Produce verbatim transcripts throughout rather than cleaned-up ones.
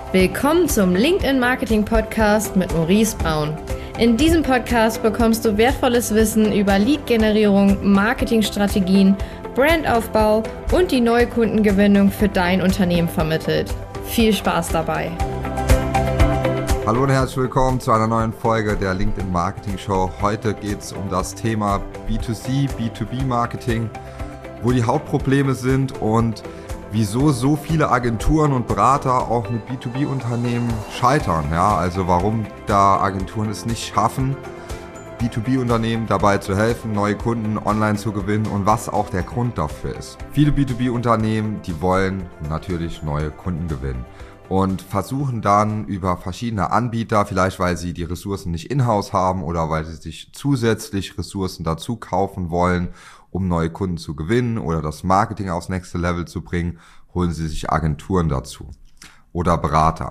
Willkommen zum LinkedIn Marketing Podcast mit Maurice Braun. In diesem Podcast bekommst du wertvolles Wissen über Lead-Generierung, Marketingstrategien, Brandaufbau und die neue Kundengewinnung für dein Unternehmen vermittelt. Viel Spaß dabei! Hallo und herzlich willkommen zu einer neuen Folge der LinkedIn Marketing Show. Heute geht es um das Thema B zwei C, B zwei B Marketing, wo die Hauptprobleme sind und wieso so viele Agenturen und Berater auch mit B zwei B Unternehmen scheitern. Ja, also warum da Agenturen es nicht schaffen, B zwei B Unternehmen dabei zu helfen, neue Kunden online zu gewinnen und was auch der Grund dafür ist. Viele B zwei B Unternehmen, die wollen natürlich neue Kunden gewinnen und versuchen dann über verschiedene Anbieter, vielleicht weil sie die Ressourcen nicht in-house haben oder weil sie sich zusätzlich Ressourcen dazu kaufen wollen, um neue Kunden zu gewinnen oder das Marketing aufs nächste Level zu bringen, holen sie sich Agenturen dazu oder Berater.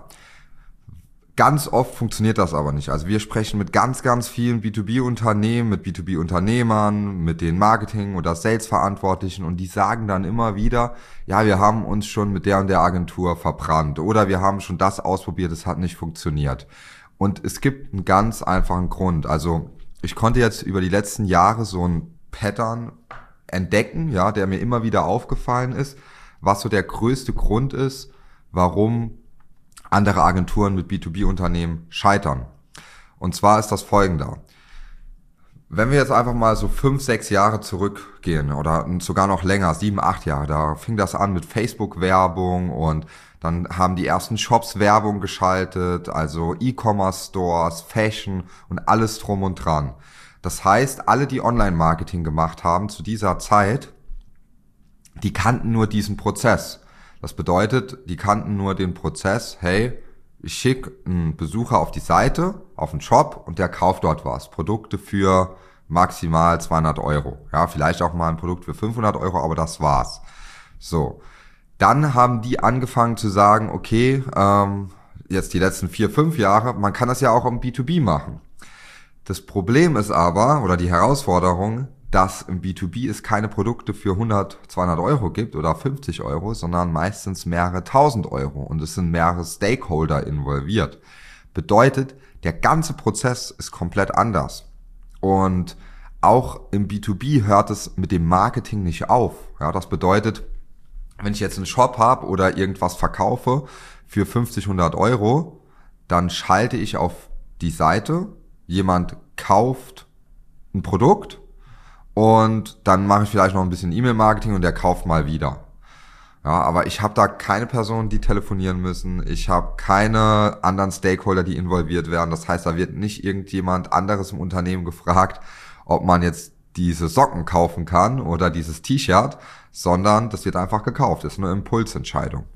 Ganz oft funktioniert das aber nicht. Also wir sprechen mit ganz, ganz vielen B zwei B Unternehmen, mit B zwei B Unternehmern, mit den Marketing- oder Sales-Verantwortlichen und die sagen dann immer wieder, ja, wir haben uns schon mit der und der Agentur verbrannt oder wir haben schon das ausprobiert, es hat nicht funktioniert. Und es gibt einen ganz einfachen Grund. Also ich konnte jetzt über die letzten Jahre so ein Pattern entdecken, ja, der mir immer wieder aufgefallen ist, was so der größte Grund ist, warum andere Agenturen mit B zwei B Unternehmen scheitern. Und zwar ist das folgender. Wenn wir jetzt einfach mal so fünf, sechs Jahre zurückgehen oder sogar noch länger, sieben, acht Jahre, da fing das an mit Facebook-Werbung und dann haben die ersten Shops Werbung geschaltet, also E-Commerce-Stores, Fashion und alles drum und dran. Das heißt, alle, die Online-Marketing gemacht haben zu dieser Zeit, die kannten nur diesen Prozess. Das bedeutet, die kannten nur den Prozess, hey, ich schicke einen Besucher auf die Seite, auf den Shop und der kauft dort was. Produkte für maximal zweihundert Euro. Ja, vielleicht auch mal ein Produkt für fünfhundert Euro, aber das war's. So, dann haben die angefangen zu sagen, okay, ähm, jetzt die letzten vier, fünf Jahre, man kann das ja auch im B zwei B machen. Das Problem ist aber, oder die Herausforderung, dass im B zwei B es keine Produkte für hundert, zweihundert Euro gibt oder fünfzig Euro, sondern meistens mehrere tausend Euro und es sind mehrere Stakeholder involviert. Bedeutet, der ganze Prozess ist komplett anders. Und auch im B zwei B hört es mit dem Marketing nicht auf. Ja, das bedeutet, wenn ich jetzt einen Shop habe oder irgendwas verkaufe für fünfzig, hundert Euro, dann schalte ich auf die Seite, jemand kauft ein Produkt und dann mache ich vielleicht noch ein bisschen E-Mail-Marketing und der kauft mal wieder. Ja, aber ich habe da keine Personen, die telefonieren müssen. Ich habe keine anderen Stakeholder, die involviert werden. Das heißt, da wird nicht irgendjemand anderes im Unternehmen gefragt, ob man jetzt diese Socken kaufen kann oder dieses T-Shirt, sondern das wird einfach gekauft. Das ist eine Impulsentscheidung.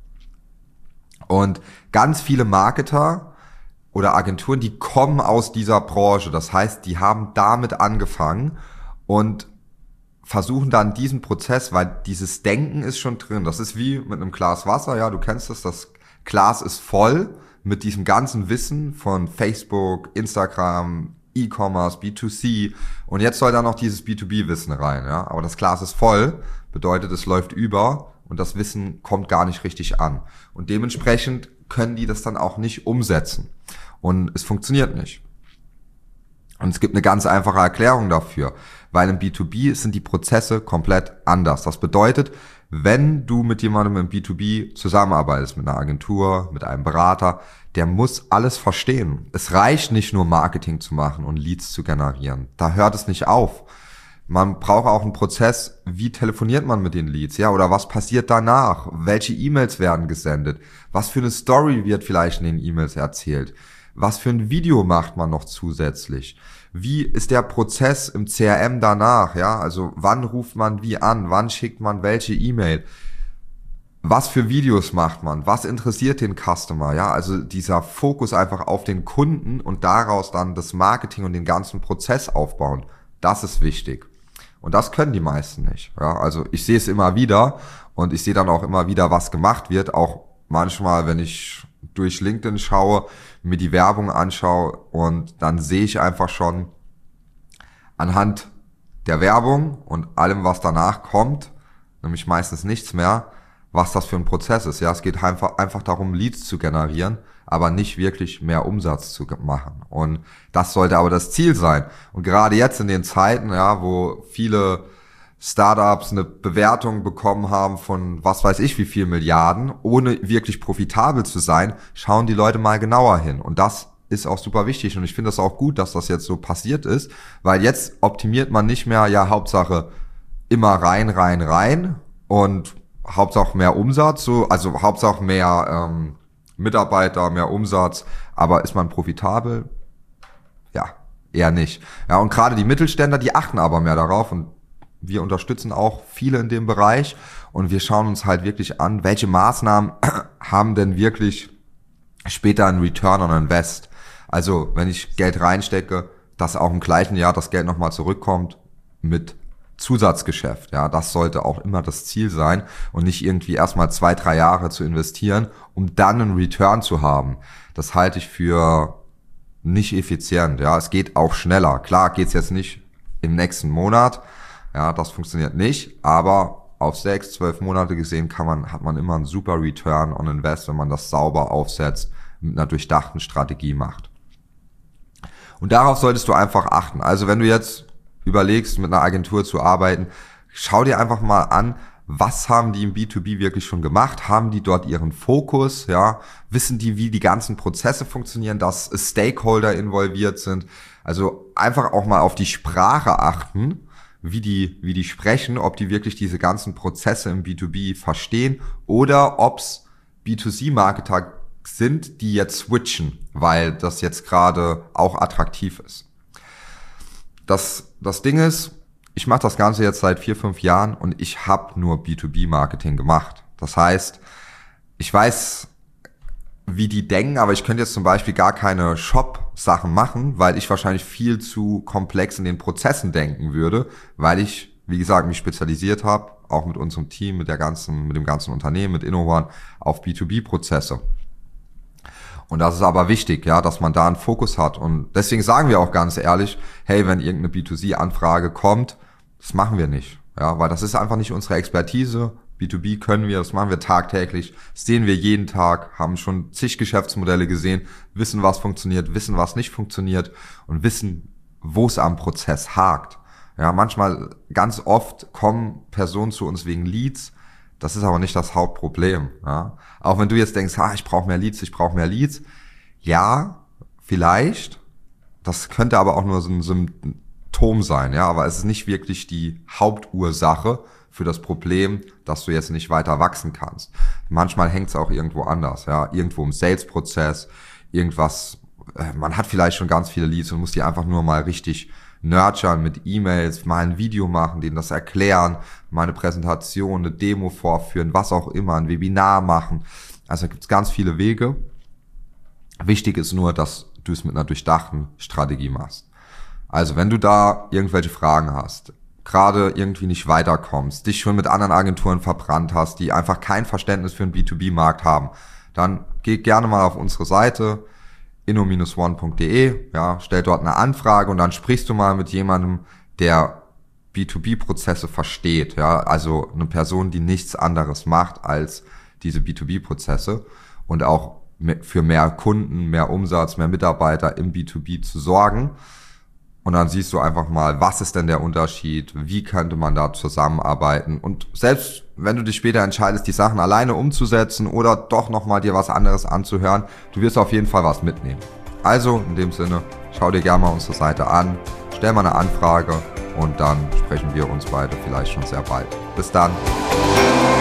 Und ganz viele Marketer oder Agenturen, die kommen aus dieser Branche. Das heißt, die haben damit angefangen und versuchen dann diesen Prozess, weil dieses Denken ist schon drin. Das ist wie mit einem Glas Wasser. Ja, du kennst das. Das Glas ist voll mit diesem ganzen Wissen von Facebook, Instagram, E-Commerce, B zwei C. Und jetzt soll da noch dieses B zwei B Wissen rein. Ja, aber das Glas ist voll, bedeutet, es läuft über und das Wissen kommt gar nicht richtig an. Und dementsprechend können die das dann auch nicht umsetzen. Und es funktioniert nicht. Und es gibt eine ganz einfache Erklärung dafür, weil im B zwei B sind die Prozesse komplett anders. Das bedeutet, wenn du mit jemandem im B zwei B zusammenarbeitest, mit einer Agentur, mit einem Berater, der muss alles verstehen. Es reicht nicht nur Marketing zu machen und Leads zu generieren. Da hört es nicht auf. Man braucht auch einen Prozess, wie telefoniert man mit den Leads, ja, oder was passiert danach? Welche E-Mails werden gesendet? Was für eine Story wird vielleicht in den E-Mails erzählt? Was für ein Video macht man noch zusätzlich? Wie ist der Prozess im C R M danach, ja? Also wann ruft man wie an? Wann schickt man welche E-Mail? Was für Videos macht man? Was interessiert den Customer, ja? Also dieser Fokus einfach auf den Kunden und daraus dann das Marketing und den ganzen Prozess aufbauen. Das ist wichtig. Und das können die meisten nicht. Ja, also ich sehe es immer wieder und ich sehe dann auch immer wieder, was gemacht wird. Auch manchmal, wenn ich durch LinkedIn schaue, mir die Werbung anschaue und dann sehe ich einfach schon anhand der Werbung und allem, was danach kommt, nämlich meistens nichts mehr, was das für ein Prozess ist. Ja, es geht einfach, einfach darum, Leads zu generieren, aber nicht wirklich mehr Umsatz zu machen. Und das sollte aber das Ziel sein. Und gerade jetzt in den Zeiten, ja, wo viele Startups eine Bewertung bekommen haben von was weiß ich wie viel Milliarden, ohne wirklich profitabel zu sein, schauen die Leute mal genauer hin. Und das ist auch super wichtig. Und ich finde das auch gut, dass das jetzt so passiert ist, weil jetzt optimiert man nicht mehr, ja, Hauptsache immer rein, rein, rein und Hauptsache mehr Umsatz, so, also Hauptsache mehr ähm, Mitarbeiter, mehr Umsatz, aber ist man profitabel? Ja, eher nicht. Ja, und gerade die Mittelständler, die achten aber mehr darauf und wir unterstützen auch viele in dem Bereich und wir schauen uns halt wirklich an, welche Maßnahmen haben denn wirklich später einen Return on Invest. Also wenn ich Geld reinstecke, dass auch im gleichen Jahr das Geld nochmal zurückkommt mit Zusatzgeschäft. Ja, das sollte auch immer das Ziel sein und nicht irgendwie erstmal zwei, drei Jahre zu investieren, um dann einen Return zu haben. Das halte ich für nicht effizient. Ja, es geht auch schneller. Klar geht's jetzt nicht im nächsten Monat. Ja, das funktioniert nicht, aber auf sechs, zwölf Monate gesehen kann man, hat man immer einen super Return on Invest, wenn man das sauber aufsetzt, mit einer durchdachten Strategie macht. Und darauf solltest du einfach achten. Also wenn du jetzt überlegst, mit einer Agentur zu arbeiten, schau dir einfach mal an, was haben die im B zwei B wirklich schon gemacht? Haben die dort ihren Fokus? Ja, wissen die, wie die ganzen Prozesse funktionieren, dass Stakeholder involviert sind? Also einfach auch mal auf die Sprache achten, wie die, wie die sprechen, ob die wirklich diese ganzen Prozesse im B zwei B verstehen oder ob's B zwei C-Marketer sind, die jetzt switchen, weil das jetzt gerade auch attraktiv ist. Das, das Ding ist, ich mache das Ganze jetzt seit vier, fünf Jahren und ich habe nur B zwei B-Marketing gemacht. Das heißt, ich weiß, wie die denken, aber ich könnte jetzt zum Beispiel gar keine Shop-Sachen machen, weil ich wahrscheinlich viel zu komplex in den Prozessen denken würde, weil ich, wie gesagt, mich spezialisiert habe, auch mit unserem Team, mit der ganzen, mit dem ganzen Unternehmen, mit InnoOne, auf B zwei B-Prozesse. Und das ist aber wichtig, ja, dass man da einen Fokus hat. Und deswegen sagen wir auch ganz ehrlich, hey, wenn irgendeine B zwei C-Anfrage kommt, das machen wir nicht, ja, weil das ist einfach nicht unsere Expertise. B zwei B können wir, das machen wir tagtäglich, das sehen wir jeden Tag, haben schon zig Geschäftsmodelle gesehen, wissen, was funktioniert, wissen, was nicht funktioniert und wissen, wo es am Prozess hakt. Ja, manchmal, ganz oft kommen Personen zu uns wegen Leads, das ist aber nicht das Hauptproblem. Ja. Auch wenn du jetzt denkst, ah, ich brauche mehr Leads, ich brauche mehr Leads. Ja, vielleicht. Das könnte aber auch nur so ein Symptom sein. Ja, aber es ist nicht wirklich die Hauptursache für das Problem, dass du jetzt nicht weiter wachsen kannst. Manchmal hängt es auch irgendwo anders. Ja, irgendwo im Sales-Prozess, irgendwas. Man hat vielleicht schon ganz viele Leads und muss die einfach nur mal richtig nurturen mit E-Mails, mal ein Video machen, denen das erklären, mal eine Präsentation, eine Demo vorführen, was auch immer, ein Webinar machen. Also da gibt es ganz viele Wege. Wichtig ist nur, dass du es mit einer durchdachten Strategie machst. Also wenn du da irgendwelche Fragen hast, gerade irgendwie nicht weiterkommst, dich schon mit anderen Agenturen verbrannt hast, die einfach kein Verständnis für den B zwei B-Markt haben, dann geh gerne mal auf unsere Seite inno Bindestrich one punkt de, ja, stell dort eine Anfrage und dann sprichst du mal mit jemandem, der B zwei B-Prozesse versteht, ja, also eine Person, die nichts anderes macht als diese B zwei B-Prozesse und auch für mehr Kunden, mehr Umsatz, mehr Mitarbeiter im B zwei B zu sorgen. Und dann siehst du einfach mal, was ist denn der Unterschied, wie könnte man da zusammenarbeiten. Und selbst wenn du dich später entscheidest, die Sachen alleine umzusetzen oder doch nochmal dir was anderes anzuhören, du wirst auf jeden Fall was mitnehmen. Also in dem Sinne, schau dir gerne mal unsere Seite an, stell mal eine Anfrage und dann sprechen wir uns beide vielleicht schon sehr bald. Bis dann.